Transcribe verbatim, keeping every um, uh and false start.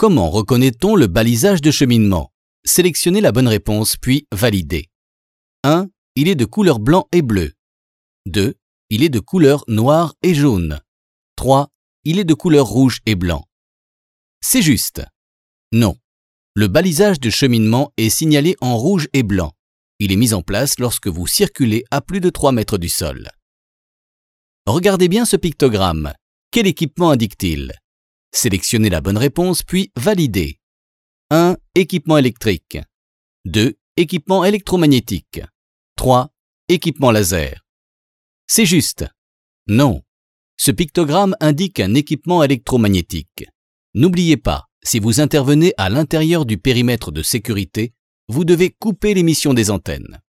Comment reconnaît-on le balisage de cheminement? Sélectionnez la bonne réponse puis validez. un. Il est de couleur blanc et bleu. deux. Il est de couleur noire et jaune. trois. Il est de couleur rouge et blanc. C'est juste. Non. Le balisage de cheminement est signalé en rouge et blanc. Il est mis en place lorsque vous circulez à plus de trois mètres du sol. Regardez bien ce pictogramme. Quel équipement indique-t-il? Sélectionnez la bonne réponse puis validez. un. Équipement électrique. deux. Équipement électromagnétique. trois. Équipement laser. C'est juste. Non. Ce pictogramme indique un équipement électromagnétique. N'oubliez pas, si vous intervenez à l'intérieur du périmètre de sécurité, vous devez couper l'émission des antennes.